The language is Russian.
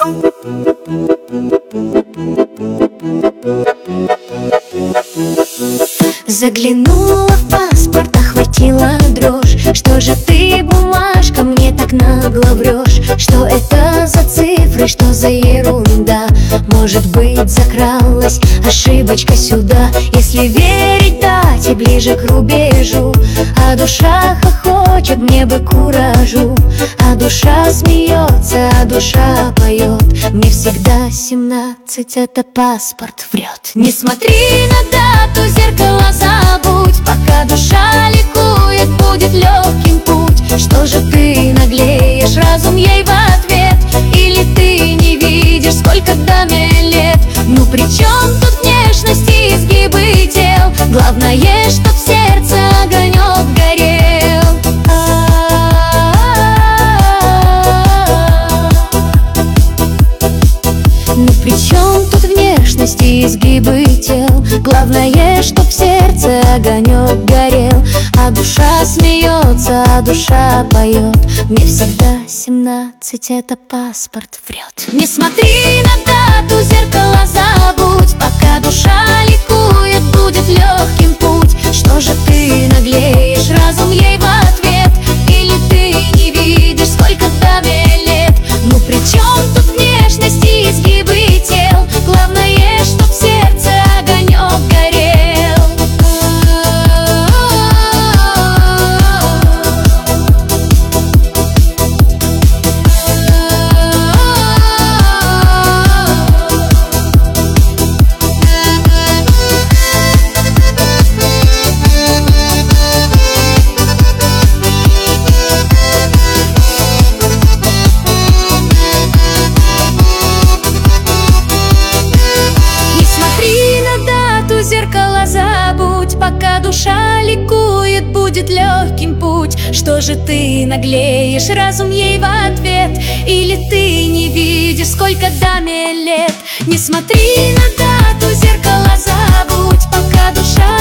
Заглянула в паспорт, охватила дрожь. Что же ты, бумажка, мне так нагло врешь? Что это за цифры, что за ерунда? Может быть, закралась ошибочка сюда? Если верить дате, ближе к рубежу. А душа хохочет, мне бы куражу. А душа смеется, а душа поет. Мне всегда 17, это паспорт врет. Не смотри на дату, зеркало забудь. Пока душа ликует, будет легким путь. Что же ты наглеешь, разум ей в ответ? Или ты не видишь, сколько даме лет? Ну при чем тут внешность и изгибы тел? Главное, чтоб в сердце огонек горел. Ну при чем тут внешность и изгибы тел? Главное, чтоб в сердце огонек горел. А душа смеется, а душа поет. Мне всегда 17, это паспорт врет. Не смотри на дату, зеркало забудь. Пока душа ликует, будет легким путь. Что же ты наглеешь, разум ей в ответ? Или ты не видишь, сколько даме лет? Ну при чем тут внешность и изгибы тел? Главное, чтоб в сердце огонек горел. Зеркало забудь, пока душа ликует, будет легким путь. Что же ты наглеешь, разум ей в ответ? Или ты не видишь, сколько даме лет? Не смотри на дату, зеркало забудь, пока душа